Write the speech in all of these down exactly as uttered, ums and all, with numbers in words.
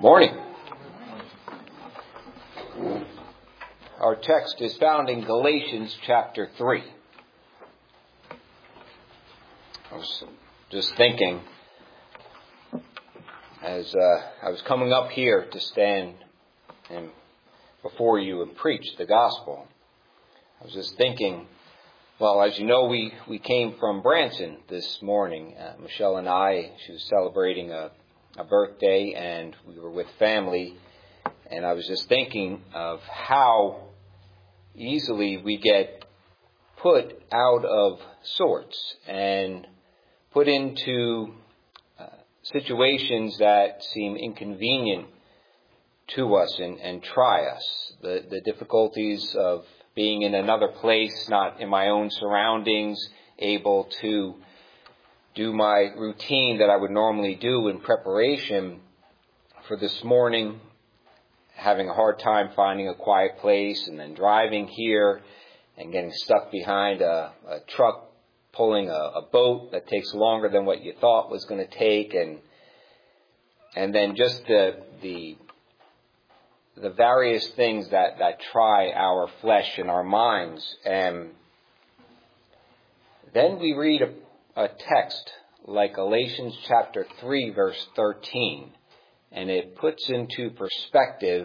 Morning. Our text is found in Galatians chapter three. I was just thinking as uh, I was coming up here to stand and before you and preach the gospel. I was just thinking, well, as you know, we, we came from Branson this morning. Uh, Michelle and I, she was celebrating a a birthday, and we were with family, and I was just thinking of how easily we get put out of sorts and put into uh, situations that seem inconvenient to us and, and try us. The, the difficulties of being in another place, not in my own surroundings, able to do my routine that I would normally do in preparation for this morning, having a hard time finding a quiet place, and then driving here and getting stuck behind a, a truck pulling a, a boat that takes longer than what you thought was going to take, and and then just the the the various things that, that try our flesh and our minds. And then we read a a text like Galatians chapter three, verse thirteen, and it puts into perspective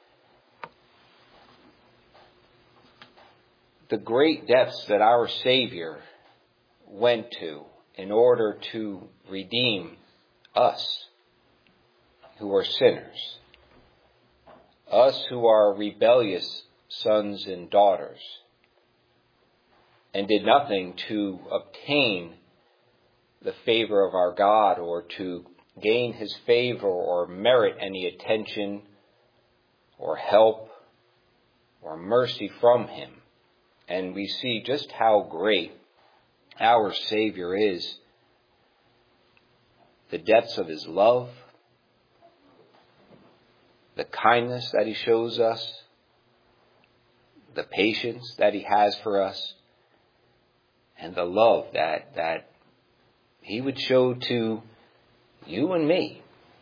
the great depths that our Savior went to in order to redeem us who are sinners, us who are rebellious sons and daughters, and did nothing to obtain the favor of our God or to gain his favor or merit any attention or help or mercy from him. And we see just how great our Savior is, the depths of his love, the kindness that he shows us, the patience that he has for us, and the love that that he would show to you and me.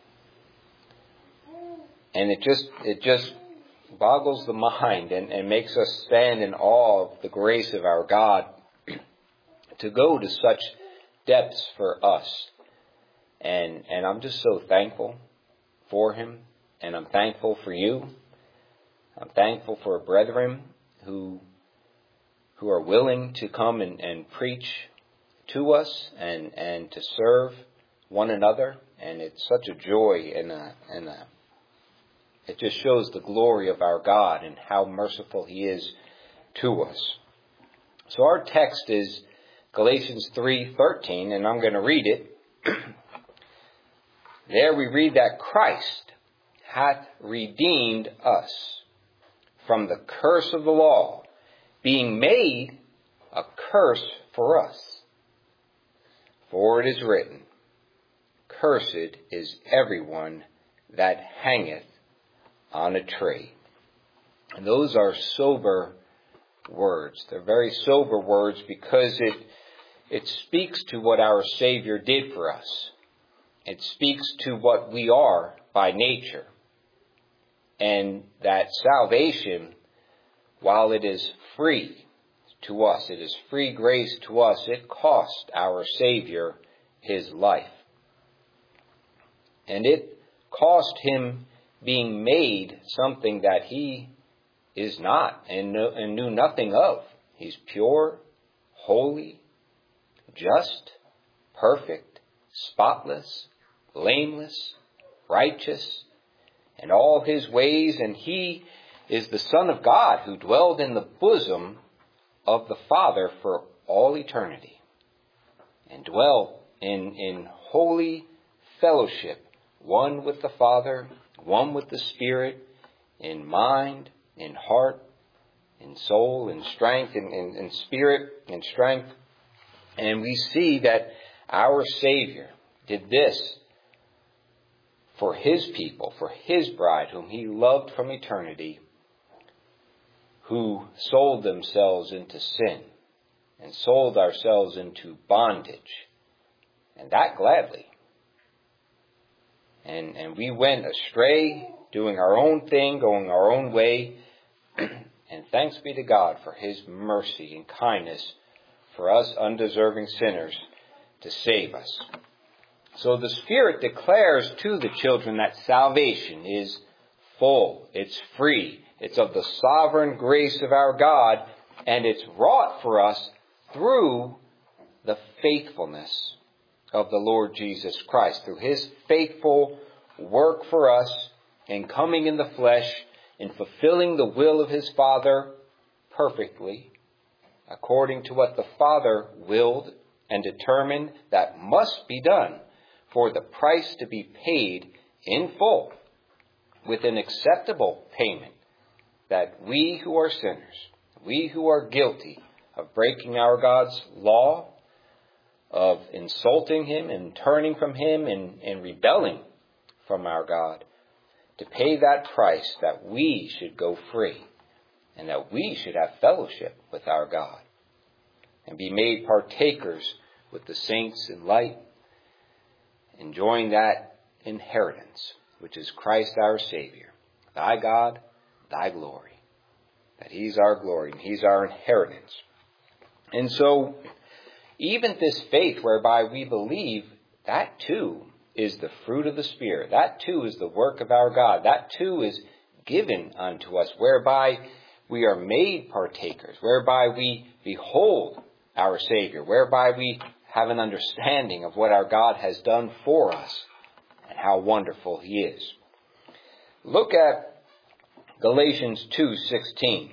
And it just it just boggles the mind and, and makes us stand in awe of the grace of our God to go to such depths for us. And and I'm just so thankful for him, and I'm thankful for you. I'm thankful for brethren who who are willing to come and, and preach to us and, and to serve one another. And it's such a joy, and a, and a, it just shows the glory of our God and how merciful he is to us. So our text is Galatians three thirteen, and I'm going to read it. There we read that Christ hath redeemed us from the curse of the law, being made a curse for us. For it is written, Cursed is everyone that hangeth on a tree. And those are sober words. They're very sober words because it it speaks to what our Savior did for us. It speaks to what we are by nature. And that salvation, while it is free to us, it is free grace to us, it cost our Savior his life. And it cost him being made something that he is not and, no, and knew nothing of. He's pure, holy, just, perfect, spotless, blameless, righteous, in all his ways, and he is the Son of God who dwelled in the bosom of the Father for all eternity, and dwell in, in holy fellowship, one with the Father, one with the Spirit, in mind, in heart, in soul, in strength, in, in, in spirit, in strength. And we see that our Savior did this for his people, for his bride, whom he loved from eternity, who sold themselves into sin and sold ourselves into bondage, and that gladly. And, and we went astray, doing our own thing, going our own way. And thanks be to God for his mercy and kindness for us undeserving sinners to save us. So the Spirit declares to the children that salvation is full, it's free, it's of the sovereign grace of our God, and it's wrought for us through the faithfulness of the Lord Jesus Christ, through his faithful work for us in coming in the flesh, in fulfilling the will of his Father perfectly, according to what the Father willed and determined that must be done, for the price to be paid in full, with an acceptable payment, that we who are sinners, we who are guilty of breaking our God's law, of insulting him and turning from him and, and rebelling from our God, to pay that price, that we should go free and that we should have fellowship with our God and be made partakers with the saints in light, enjoying that inheritance, which is Christ our Savior, thy God, thy glory, that he's our glory and he's our inheritance. And so even this faith whereby we believe, that too is the fruit of the Spirit. That too is the work of our God. That too is given unto us, whereby we are made partakers, whereby we behold our Savior, whereby we have an understanding of what our God has done for us and how wonderful he is. Look at Galatians two sixteen.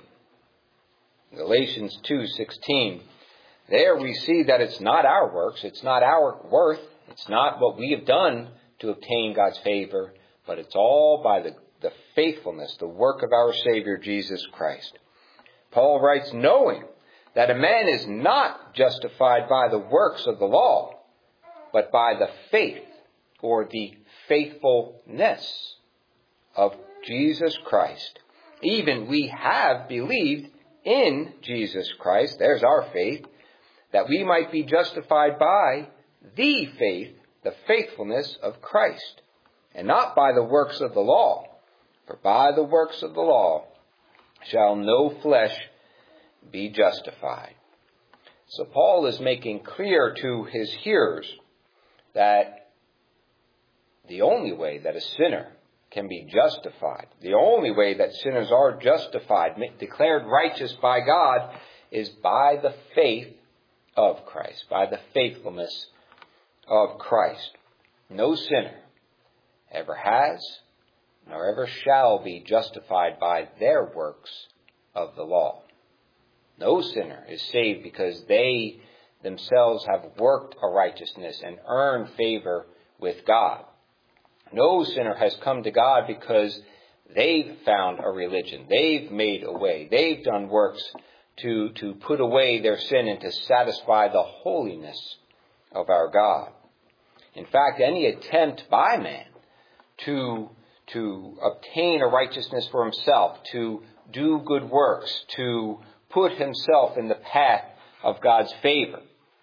Galatians two sixteen. There we see that it's not our works, it's not our worth, it's not what we have done to obtain God's favor, but it's all by the, the faithfulness, the work of our Savior, Jesus Christ. Paul writes, knowing that a man is not justified by the works of the law, but by the faith or the faithfulness of Jesus Christ. Even we have believed in Jesus Christ, there's our faith, that we might be justified by the faith, the faithfulness of Christ, and not by the works of the law. For by the works of the law shall no flesh be justified. So Paul is making clear to his hearers that the only way that a sinner can be justified, the only way that sinners are justified, declared righteous by God, is by the faith of Christ, by the faithfulness of Christ. No sinner ever has, nor ever shall be justified by their works of the law. No sinner is saved because they themselves have worked a righteousness and earned favor with God. No sinner has come to God because they've found a religion. They've made a way. They've done works to, to put away their sin and to satisfy the holiness of our God. In fact, any attempt by man to, to obtain a righteousness for himself, to do good works, to put himself in the path of God's favor,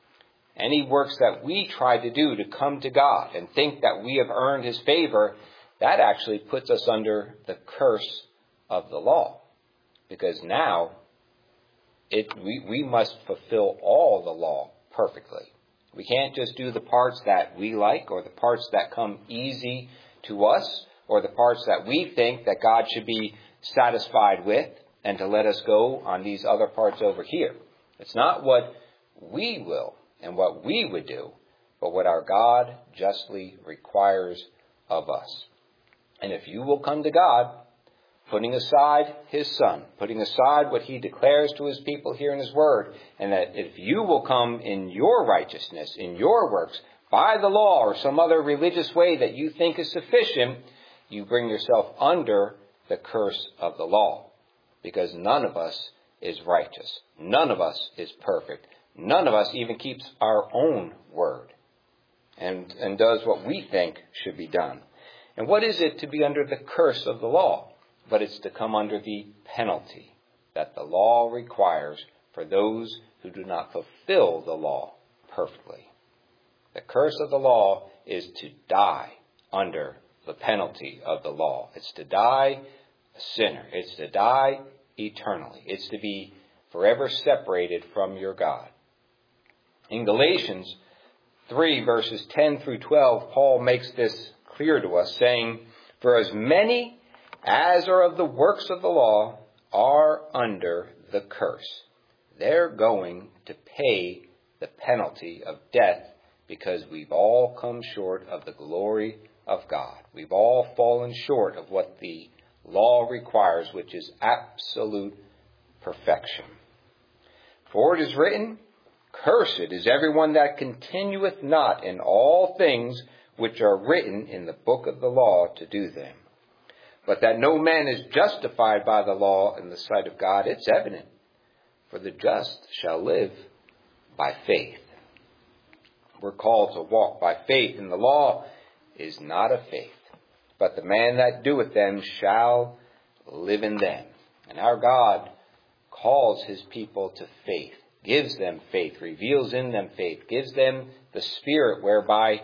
any works that we try to do to come to God and think that we have earned his favor, that actually puts us under the curse of the law. Because now it, we, we must fulfill all the law perfectly. We can't just do the parts that we like or the parts that come easy to us or the parts that we think that God should be satisfied with and to let us go on these other parts over here. It's not what we will and what we would do, but what our God justly requires of us. And if you will come to God, putting aside his Son, putting aside what he declares to his people here in his word, and that if you will come in your righteousness, in your works, by the law or some other religious way that you think is sufficient, you bring yourself under the curse of the law. Because none of us is righteous. None of us is perfect. None of us even keeps our own word and, and does what we think should be done. And what is it to be under the curse of the law? But it's to come under the penalty that the law requires for those who do not fulfill the law perfectly. The curse of the law is to die under the the penalty of the law. It's to die a sinner. It's to die eternally. It's to be forever separated from your God. In Galatians three, verses ten through twelve, Paul makes this clear to us, saying, "For as many as are of the works of the law are under the curse. They're going to pay the penalty of death because we've all come short of the glory of God. We've all fallen short of what the law requires, which is absolute perfection. For it is written, Cursed is everyone that continueth not in all things which are written in the book of the law to do them. But that no man is justified by the law in the sight of God, it's evident. For the just shall live by faith." We're called to walk by faith, and the law is not of faith. But the man that doeth them shall live in them. And our God calls his people to faith, gives them faith, reveals in them faith, gives them the Spirit whereby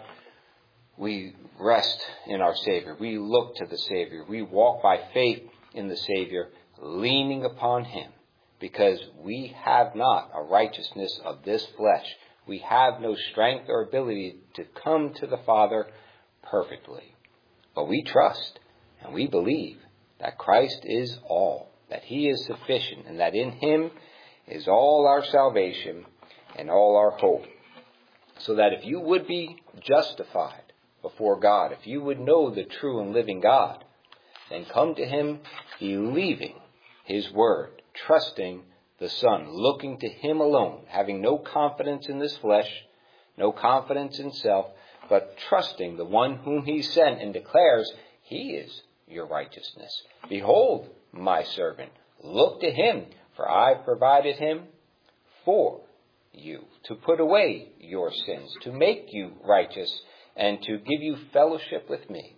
we rest in our Savior. We look to the Savior. We walk by faith in the Savior, leaning upon him, because we have not a righteousness of this flesh. We have no strength or ability to come to the Father perfectly. But we trust and we believe that Christ is all, that he is sufficient, and that in him is all our salvation and all our hope. So that if you would be justified before God, if you would know the true and living God, then come to him believing his word, trusting the Son, looking to him alone, having no confidence in this flesh, no confidence in self, but trusting the one whom he sent, and declares, he is your righteousness. Behold, my servant, look to him, for I provided him for you, to put away your sins, to make you righteous, and to give you fellowship with me,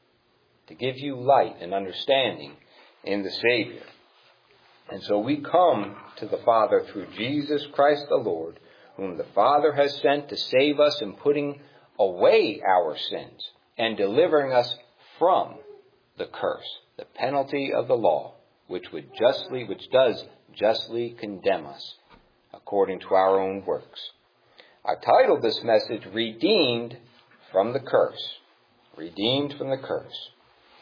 to give you light and understanding in the Savior. And so we come to the Father through Jesus Christ the Lord, whom the Father has sent to save us in putting away our sins and delivering us from the curse, the penalty of the law, which would justly, which does justly condemn us according to our own works. I titled this message, Redeemed from the Curse. Redeemed from the curse.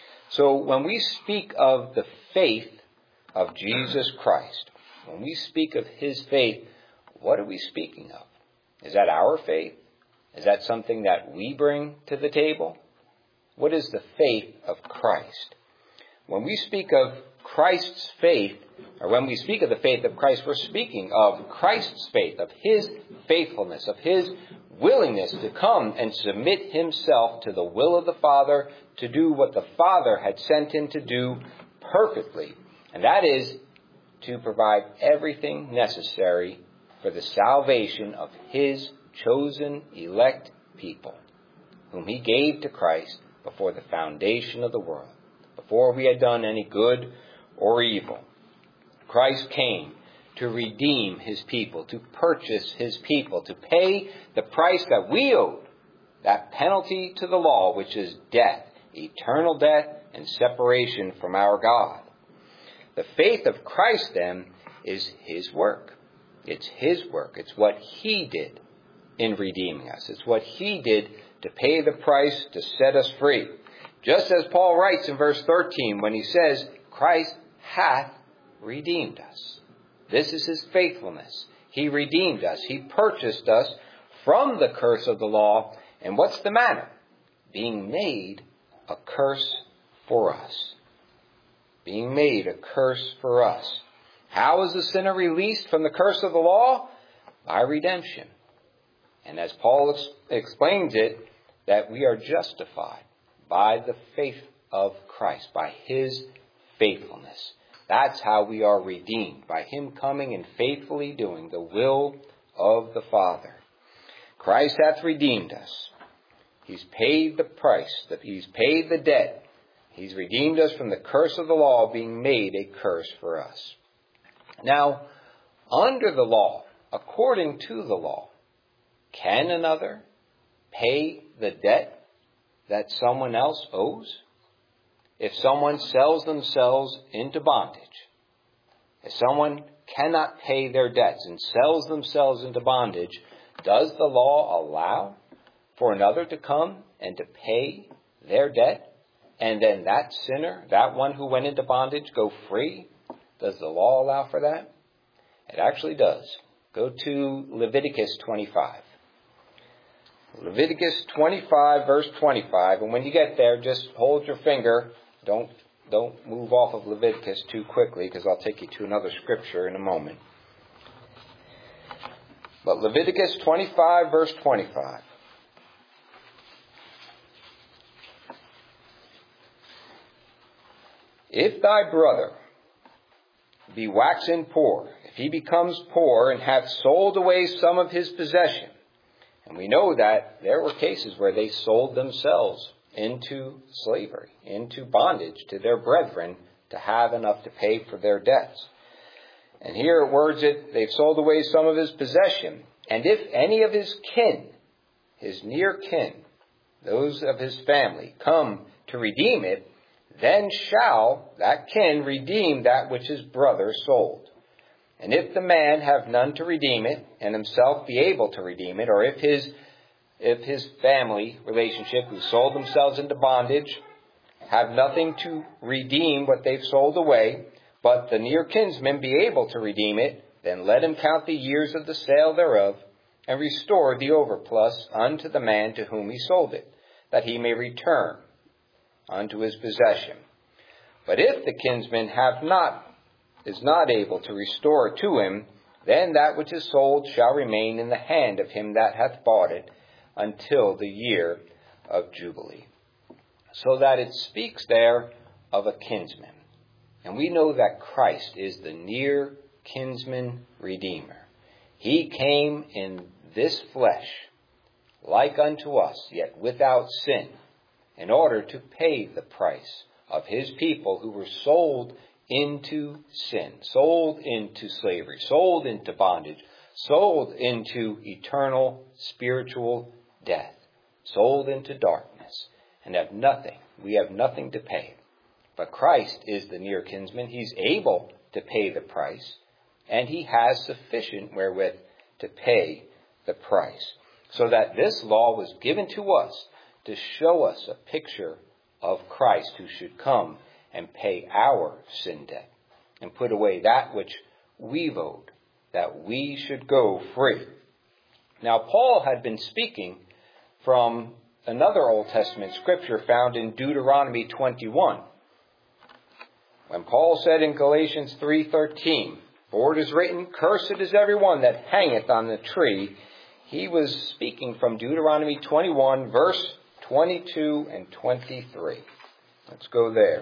So when we speak of the faith of Jesus Christ, when we speak of his faith, what are we speaking of? Is that our faith? Is that something that we bring to the table? What is the faith of Christ? When we speak of Christ's faith, or when we speak of the faith of Christ, we're speaking of Christ's faith, of his faithfulness, of his willingness to come and submit himself to the will of the Father, to do what the Father had sent him to do perfectly. And that is to provide everything necessary for the salvation of his chosen elect people, whom he gave to Christ before the foundation of the world, before we had done any good or evil. Christ came to redeem his people, to purchase his people, to pay the price that we owed, that penalty to the law, which is death, eternal death, and separation from our God. The faith of Christ, then, is his work. It's his work. It's what he did in redeeming us. It's what he did to pay the price to set us free. Just as Paul writes in verse thirteen when he says, Christ hath redeemed us. This is his faithfulness. He redeemed us. He purchased us from the curse of the law. And what's the matter? Being made a curse for us. Being made a curse for us. How is the sinner released from the curse of the law? By redemption. And as Paul ex- explains it, that we are justified by the faith of Christ, by his faithfulness. That's how we are redeemed, by him coming and faithfully doing the will of the Father. Christ hath redeemed us. He's paid the price, that he's paid the debt. He's redeemed us from the curse of the law, being made a curse for us. Now, under the law, according to the law, can another pay the debt that someone else owes? If someone sells themselves into bondage, if someone cannot pay their debts and sells themselves into bondage, does the law allow for another to come and to pay their debt? And then that sinner, that one who went into bondage, go free? Does the law allow for that? It actually does. Go to Leviticus twenty-five. Leviticus twenty-five, verse twenty-five. And when you get there, just hold your finger. Don't, don't move off of Leviticus too quickly, because I'll take you to another scripture in a moment. But Leviticus twenty-five, verse twenty-five. If thy brother be waxen poor, if he becomes poor and hath sold away some of his possession, and we know that there were cases where they sold themselves into slavery, into bondage to their brethren to have enough to pay for their debts. And here it words it, they've sold away some of his possession. And if any of his kin, his near kin, those of his family, come to redeem it, then shall that kin redeem that which his brother sold. And if the man have none to redeem it, and himself be able to redeem it, or if his if his family relationship who sold themselves into bondage have nothing to redeem what they've sold away, but the near kinsman be able to redeem it, then let him count the years of the sale thereof, and restore the overplus unto the man to whom he sold it, that he may return unto his possession. But if the kinsman have not, is not able to restore it to him, then that which is sold shall remain in the hand of him that hath bought it until the year of Jubilee. So that it speaks there of a kinsman. And we know that Christ is the near kinsman redeemer. He came in this flesh, like unto us, yet without sin, in order to pay the price of his people who were sold into sin, sold into slavery, sold into bondage, sold into eternal spiritual death, sold into darkness, and have nothing. We have nothing to pay. But Christ is the near kinsman. He's able to pay the price, and he has sufficient wherewith to pay the price. So that this law was given to us to show us a picture of Christ who should come and pay our sin debt and put away that which we've owed, that we should go free. Now, Paul had been speaking from another Old Testament scripture found in Deuteronomy twenty-one. When Paul said in Galatians three thirteen, "For it is written, Cursed is every one that hangeth on the tree," he was speaking from Deuteronomy twenty-one, verse twenty-two and twenty-three. Let's go there.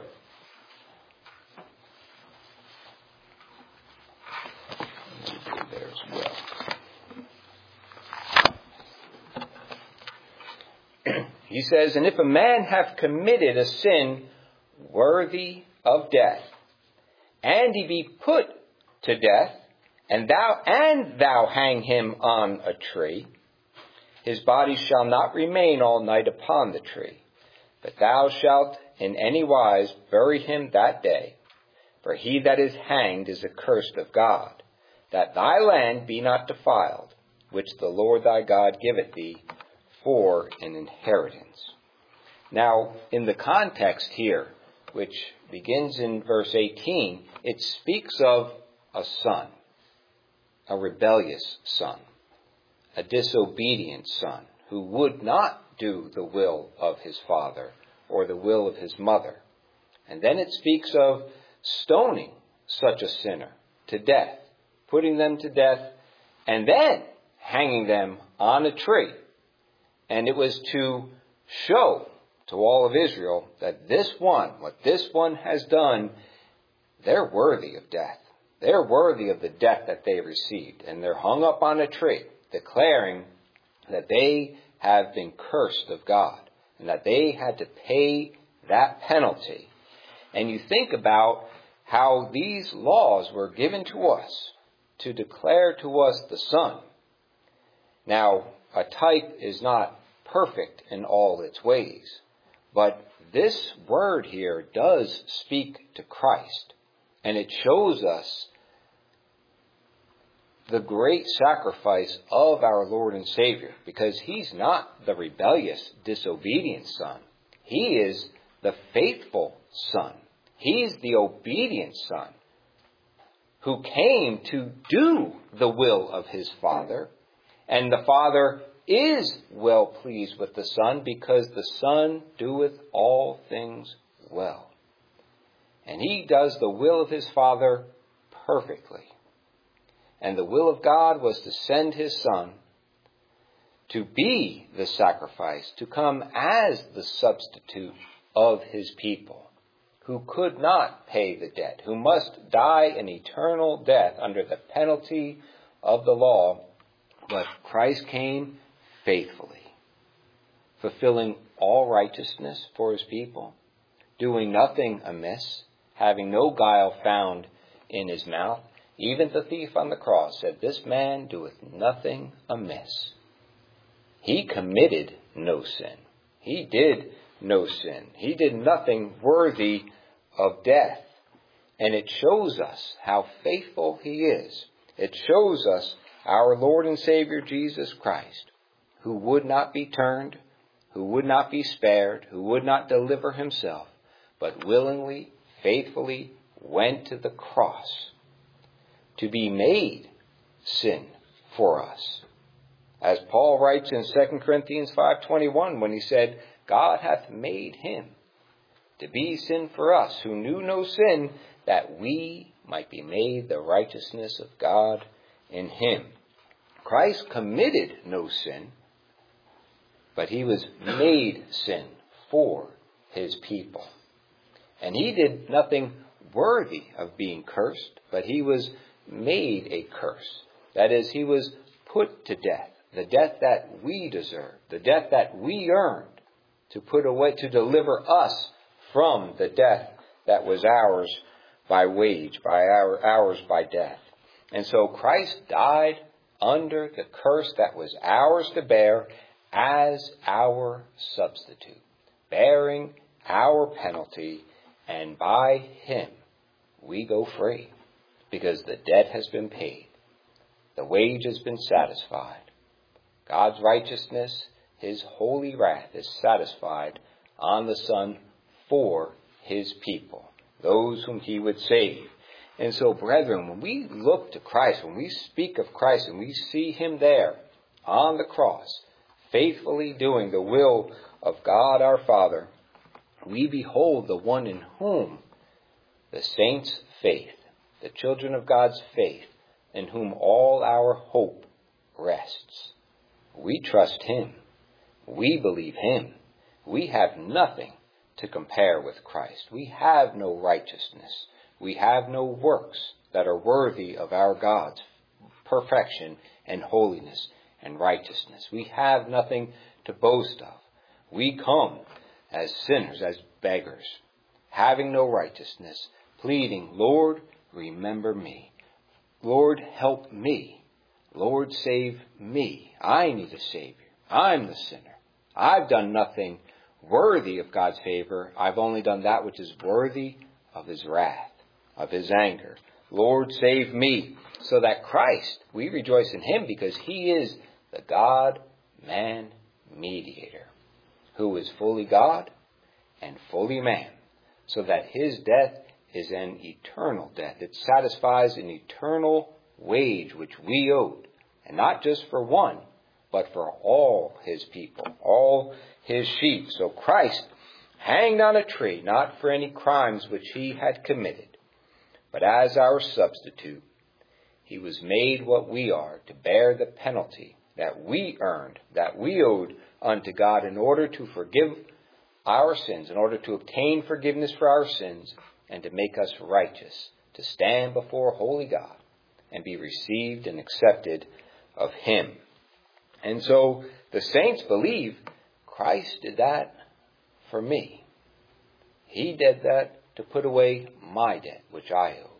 Let's go there as well. He says, "And if a man have committed a sin worthy of death, and he be put to death, and thou and thou hang him on a tree, his body shall not remain all night upon the tree, but thou shalt in any wise bury him that day. For he that is hanged is accursed of God, that thy land be not defiled, which the Lord thy God giveth thee for an inheritance." Now, in the context here, which begins in verse eighteen, it speaks of a son, a rebellious son, a disobedient son who would not do the will of his father or the will of his mother. And then it speaks of stoning such a sinner to death, putting them to death, and then hanging them on a tree. And it was to show to all of Israel that this one, what this one has done, they're worthy of death. They're worthy of the death that they received. And they're hung up on a tree, declaring that they have been cursed of God and that they had to pay that penalty. And you think about how these laws were given to us to declare to us the Son. Now, a type is not perfect in all its ways. But this word here does speak to Christ. And it shows us the great sacrifice of our Lord and Savior, because he's not the rebellious, disobedient son. He is the faithful son. He's the obedient son who came to do the will of his Father. And the Father is well pleased with the Son, because the Son doeth all things well. And he does the will of his Father perfectly. And the will of God was to send his Son to be the sacrifice, to come as the substitute of his people, who could not pay the debt, who must die an eternal death under the penalty of the law. But Christ came faithfully, fulfilling all righteousness for his people, doing nothing amiss, having no guile found in his mouth. Even the thief on the cross said, "This man doeth nothing amiss." He committed no sin. He did no sin. He did nothing worthy of death. And it shows us how faithful he is. It shows us our Lord and Savior Jesus Christ, who would not be turned, who would not be spared, who would not deliver himself, but willingly, faithfully went to the cross to be made sin for us. As Paul writes in Second Corinthians five twenty-one, when he said, "God hath made him to be sin for us, who knew no sin, that we might be made the righteousness of God in him." Christ committed no sin, but he was made sin for his people. And he did nothing worthy of being cursed, but he was made a curse. That is, he was put to death, the death that we deserve, the death that we earned, to put away, to deliver us from the death that was ours by wage, by our, ours by death. And so Christ died under the curse that was ours to bear as our substitute, bearing our penalty, and by him we go free, because the debt has been paid. The wage has been satisfied. God's righteousness, his holy wrath, is satisfied on the Son for his people, those whom he would save. And so, brethren, when we look to Christ, when we speak of Christ and we see him there on the cross, faithfully doing the will of God our Father, we behold the one in whom the saints' faith, the children of God's faith, in whom all our hope rests. We trust him. We believe him. We have nothing to compare with Christ. We have no righteousness. We have no works that are worthy of our God's perfection and holiness and righteousness. We have nothing to boast of. We come as sinners, as beggars, having no righteousness, pleading, "Lord, remember me. Lord, help me. Lord, save me. I need a Savior. I'm the sinner. I've done nothing worthy of God's favor. I've only done that which is worthy of his wrath, of his anger. Lord, save me." So that Christ, we rejoice in him because he is the God-man mediator, who is fully God and fully man, so that his death is an eternal death. It satisfies an eternal wage which we owed, and not just for one, but for all his people, all his sheep. So Christ hanged on a tree, not for any crimes which he had committed, but as our substitute. He was made what we are, to bear the penalty that we earned, that we owed unto God, in order to forgive our sins, in order to obtain forgiveness for our sins, and to make us righteous, to stand before holy God and be received and accepted of him. And so the saints believe Christ did that for me. He did that to put away my debt, which I owed.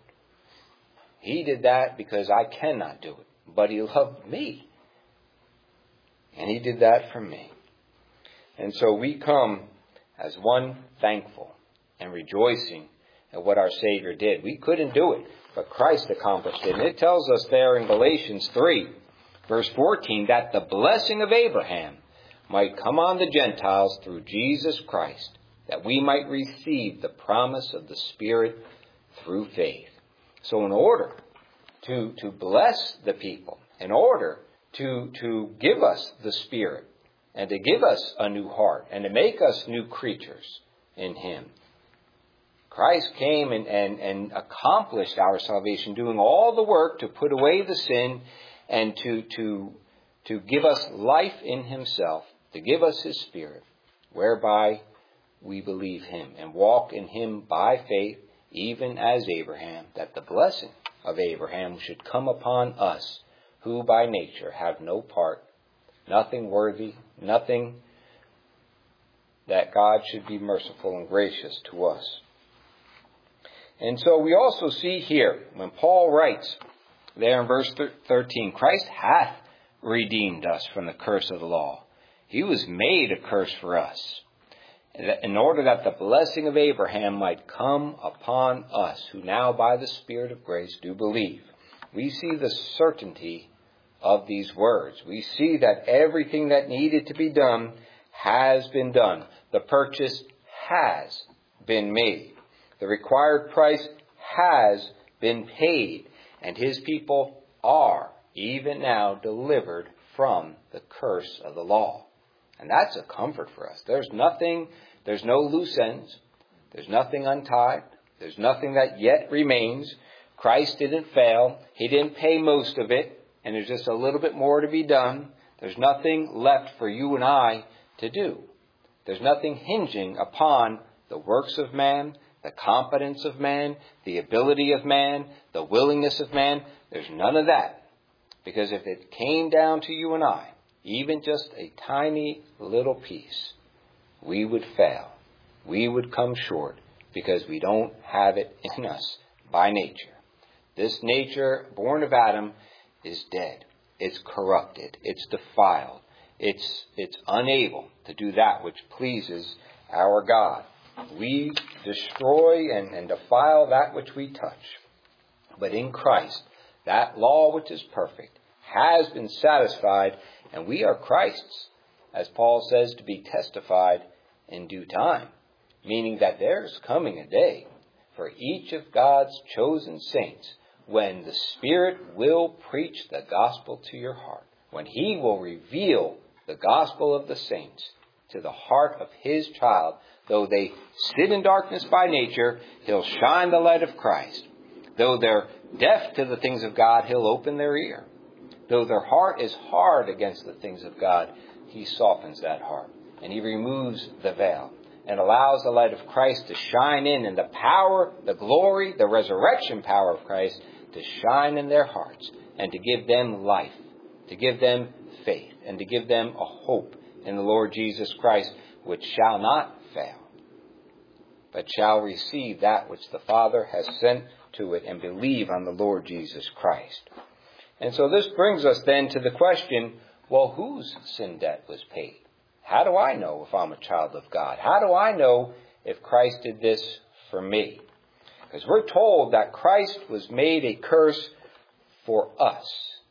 He did that because I cannot do it, but he loved me. And he did that for me. And so we come as one thankful and rejoicing at what our Savior did. We couldn't do it, but Christ accomplished it. And it tells us there in Galatians three, verse fourteen, that the blessing of Abraham might come on the Gentiles through Jesus Christ, that we might receive the promise of the Spirit through faith. So in order to, to bless the people, in order to, to give us the Spirit, and to give us a new heart, and to make us new creatures in Him, Christ came and, and, and accomplished our salvation, doing all the work to put away the sin and to, to, to give us life in Himself, to give us His Spirit, whereby we believe Him and walk in Him by faith, even as Abraham, that the blessing of Abraham should come upon us, who by nature have no part, nothing worthy, nothing that God should be merciful and gracious to us. And so we also see here, when Paul writes there in verse thirteen, Christ hath redeemed us from the curse of the law. He was made a curse for us, in order that the blessing of Abraham might come upon us, who now by the Spirit of grace do believe. We see the certainty of these words. We see that everything that needed to be done has been done. The purchase has been made. The required price has been paid, and His people are even now delivered from the curse of the law. And that's a comfort for us. There's nothing, there's no loose ends. There's nothing untied. There's nothing that yet remains. Christ didn't fail. He didn't pay most of it, and there's just a little bit more to be done. There's nothing left for you and I to do. There's nothing hinging upon the works of man, the competence of man, the ability of man, the willingness of man. There's none of that. Because if it came down to you and I, even just a tiny little piece, we would fail. We would come short because we don't have it in us by nature. This nature, born of Adam, is dead. It's corrupted. It's defiled. It's, it's unable to do that which pleases our God. We destroy and, and defile that which we touch. But in Christ, that law which is perfect has been satisfied, and we are Christ's, as Paul says, to be testified in due time. Meaning that there's coming a day for each of God's chosen saints when the Spirit will preach the gospel to your heart, when He will reveal the gospel of the saints to the heart of His child. Though they sit in darkness by nature, He'll shine the light of Christ. Though they're deaf to the things of God, He'll open their ear. Though their heart is hard against the things of God, He softens that heart, and He removes the veil and allows the light of Christ to shine in, and the power, the glory, the resurrection power of Christ to shine in their hearts, and to give them life, to give them faith, and to give them a hope in the Lord Jesus Christ, which shall not fail, but shall receive that which the Father has sent to it, and believe on the Lord Jesus Christ. And so this brings us then to the question, well, whose sin debt was paid? How do I know if I'm a child of God? How do I know if Christ did this for me? Because we're told that Christ was made a curse for us.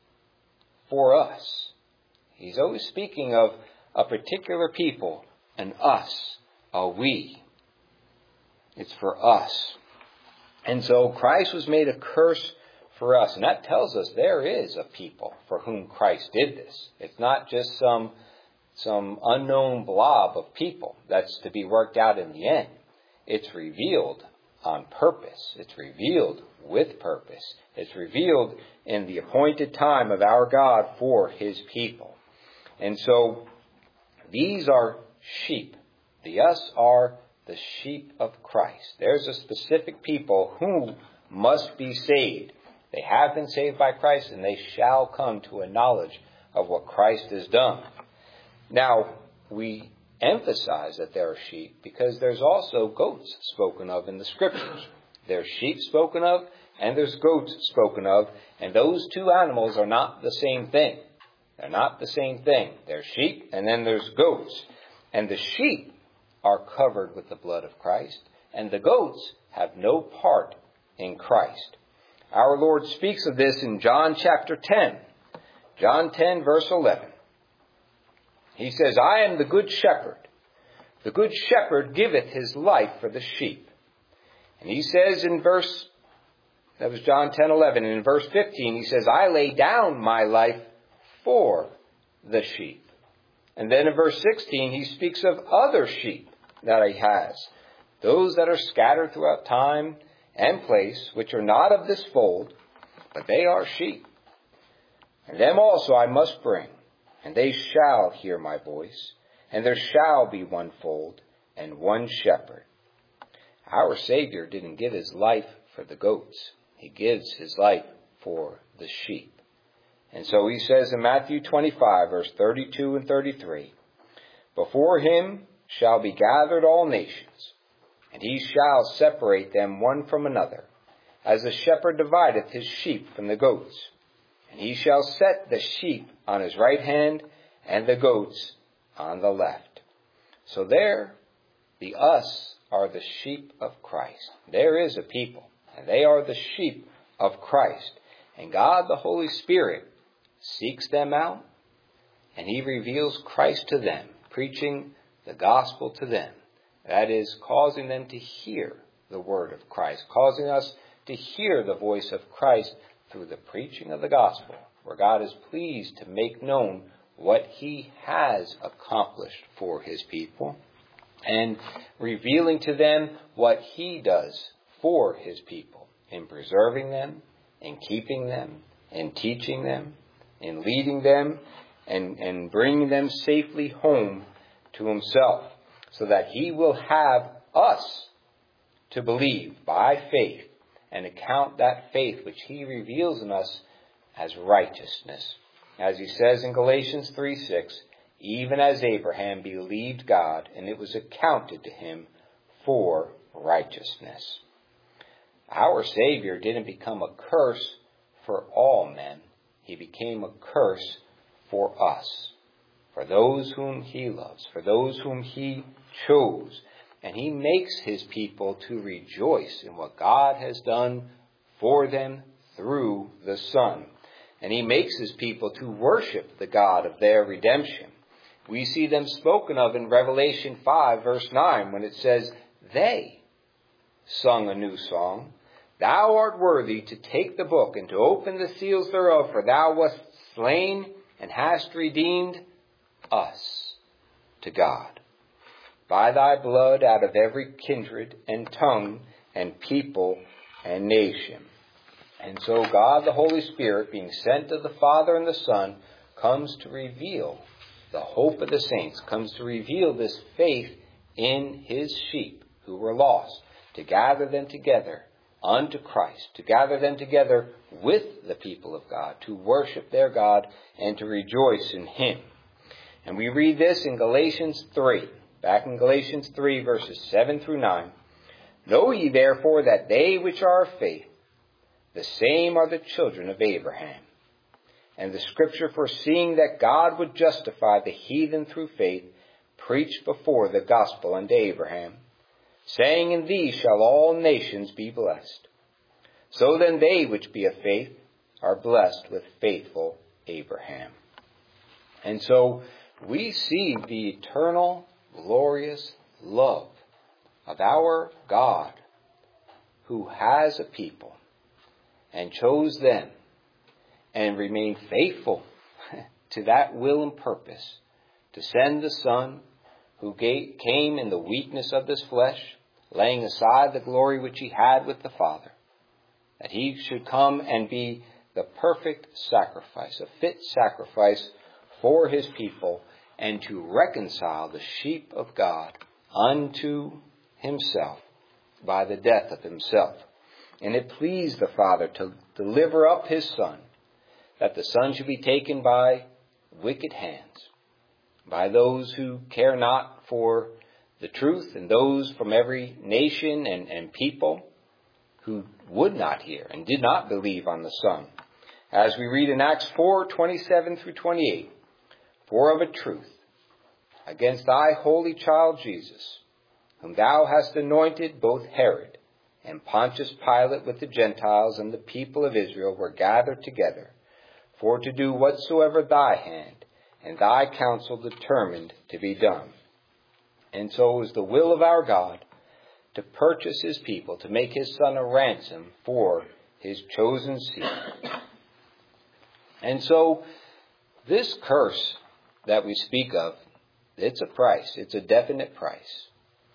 For us. He's always speaking of a particular people, an us, a we. It's for us. And so Christ was made a curse for us. And that tells us there is a people for whom Christ did this. It's not just some some unknown blob of people that's to be worked out in the end. It's revealed on purpose. It's revealed with purpose. It's revealed in the appointed time of our God for His people. And so these are sheep. The us are the sheep of Christ. There's a specific people who must be saved. They have been saved by Christ, and they shall come to a knowledge of what Christ has done. Now, we emphasize that there are sheep because there's also goats spoken of in the Scriptures. There's sheep spoken of, and there's goats spoken of, and those two animals are not the same thing. They're not the same thing. There's sheep, and then there's goats. And the sheep are covered with the blood of Christ, and the goats have no part in Christ. Our Lord speaks of this in John chapter ten. John ten, verse eleven. He says, I am the good shepherd. The good shepherd giveth his life for the sheep. And he says in verse, that was John ten, eleven. And in verse fifteen, he says, I lay down my life for the sheep. And then in verse sixteen, he speaks of other sheep that he has. Those that are scattered throughout time and place, which are not of this fold, but they are sheep. And them also I must bring, and they shall hear my voice, and there shall be one fold and one shepherd. Our Savior didn't give his life for the goats. He gives his life for the sheep. And so he says in Matthew twenty-five, verse thirty-two and thirty-three, before him shall be gathered all nations, and he shall separate them one from another, as the shepherd divideth his sheep from the goats. And he shall set the sheep on his right hand, and the goats on the left. So there, the us are the sheep of Christ. There is a people, and they are the sheep of Christ. And God, the Holy Spirit, seeks them out, and he reveals Christ to them, preaching the gospel to them. That is, causing them to hear the word of Christ, causing us to hear the voice of Christ through the preaching of the gospel, where God is pleased to make known what he has accomplished for his people, and revealing to them what he does for his people in preserving them, in keeping them, in teaching them, in leading them, and, and bringing them safely home to himself, so that he will have us to believe by faith and account that faith which he reveals in us as righteousness. As he says in Galatians three six, even as Abraham believed God, and it was accounted to him for righteousness. Our Savior didn't become a curse for all men. He became a curse for us, for those whom he loves, for those whom he chose. And he makes his people to rejoice in what God has done for them through the Son. And he makes his people to worship the God of their redemption. We see them spoken of in Revelation five, verse nine, when it says, they sung a new song. Thou art worthy to take the book and to open the seals thereof, for thou wast slain and hast redeemed us to God by thy blood out of every kindred and tongue and people and nation. And so God, the Holy Spirit, being sent of the Father and the Son, comes to reveal the hope of the saints, comes to reveal this faith in his sheep who were lost, to gather them together unto Christ, to gather them together with the people of God, to worship their God and to rejoice in him. And we read this in Galatians three, back in Galatians three, verses seven through nine. Know ye therefore that they which are of faith, the same are the children of Abraham. And the scripture, foreseeing that God would justify the heathen through faith, preached before the gospel unto Abraham, saying, in thee shall all nations be blessed. So then they which be of faith are blessed with faithful Abraham. And so we see the eternal, glorious love of our God, who has a people and chose them and remained faithful to that will and purpose to send the Son, who came in the weakness of this flesh, laying aside the glory which he had with the Father, that he should come and be the perfect sacrifice, a fit sacrifice for his people, and to reconcile the sheep of God unto himself by the death of himself. And it pleased the Father to deliver up his Son, that the Son should be taken by wicked hands, by those who care not for the truth, and those from every nation and, and people who would not hear and did not believe on the Son. As we read in Acts four, twenty-seven through twenty-eight, for of a truth, against thy holy child Jesus, whom thou hast anointed, both Herod and Pontius Pilate with the Gentiles and the people of Israel were gathered together, for to do whatsoever thy hand and thy counsel determined to be done. And so it was the will of our God to purchase his people, to make his Son a ransom for his chosen seed. And so this curse that we speak of, it's a price. It's a definite price.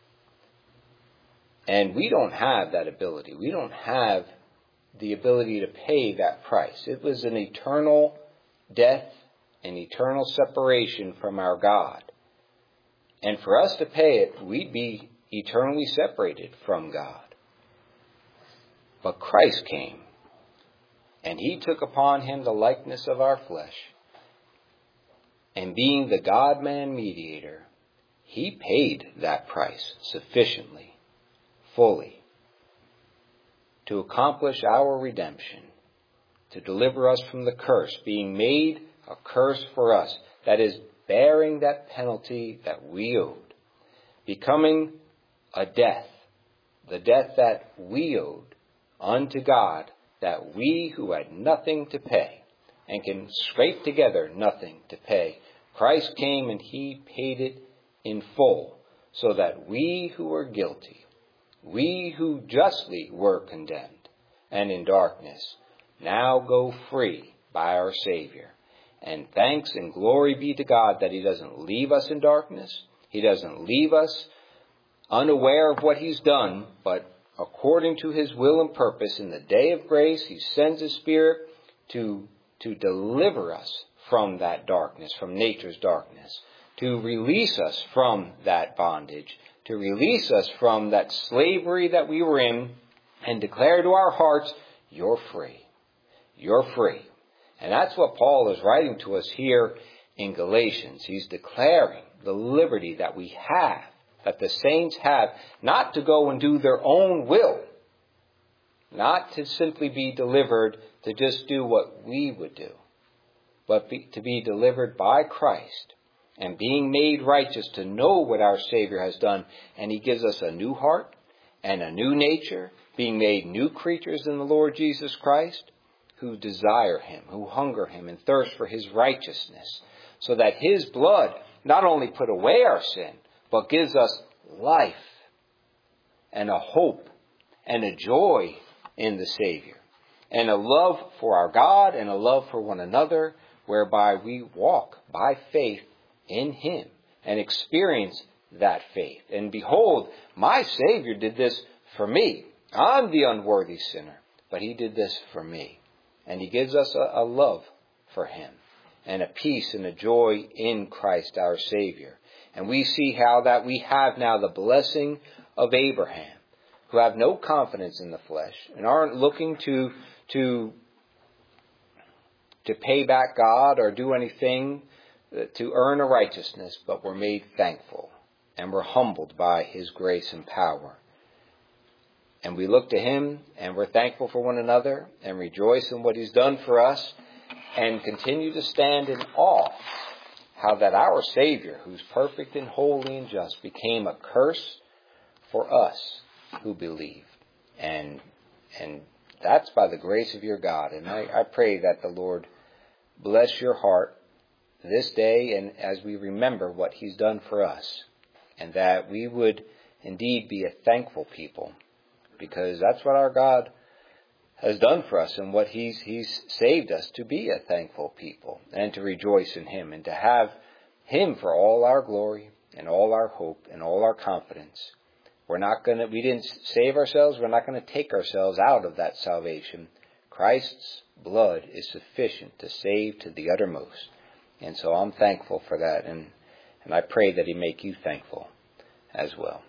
And we don't have that ability. We don't have the ability to pay that price. It was an eternal death, an eternal separation from our God. And for us to pay it, we'd be eternally separated from God. But Christ came, and he took upon him the likeness of our flesh. And being the God-man mediator, he paid that price sufficiently, fully, to accomplish our redemption, to deliver us from the curse, being made a curse for us, that is, bearing that penalty that we owed, becoming a death, the death that we owed unto God, that we who had nothing to pay and can scrape together nothing to pay, Christ came and he paid it in full, so that we who were guilty, we who justly were condemned and in darkness, now go free by our Savior. And thanks and glory be to God that he doesn't leave us in darkness. He doesn't leave us unaware of what he's done, but according to his will and purpose, in the day of grace, he sends his Spirit to, to deliver us from that darkness, from nature's darkness, to release us from that bondage, to release us from that slavery that we were in, and declare to our hearts, you're free. You're free. And that's what Paul is writing to us here in Galatians. He's declaring the liberty that we have, that the saints have, not to go and do their own will, not to simply be delivered to just do what we would do, but be, to be delivered by Christ and being made righteous, to know what our Savior has done. And he gives us a new heart and a new nature, being made new creatures in the Lord Jesus Christ, who desire him, who hunger him and thirst for his righteousness, so that his blood not only put away our sin, but gives us life and a hope and a joy in the Savior, and a love for our God and a love for one another, whereby we walk by faith in him and experience that faith. And behold, my Savior did this for me. I'm the unworthy sinner, but he did this for me. And he gives us a, a love for him and a peace and a joy in Christ our Savior. And we see how that we have now the blessing of Abraham, who have no confidence in the flesh and aren't looking to, to, to pay back God or do anything to earn a righteousness, but were made thankful and were humbled by his grace and power. And we look to him and we're thankful for one another and rejoice in what he's done for us, and continue to stand in awe how that our Savior, who's perfect and holy and just, became a curse for us who believe. And and that's by the grace of your God. And I, I pray that the Lord bless your heart this day, and as we remember what he's done for us, and that we would indeed be a thankful people, because that's what our God has done for us, and what he's he's saved us to be a thankful people and to rejoice in him and to have him for all our glory and all our hope and all our confidence. We're not going to, we didn't save ourselves. We're not going to take ourselves out of that salvation. Christ's blood is sufficient to save to the uttermost. And so I'm thankful for that. And, and I pray that he make you thankful as well.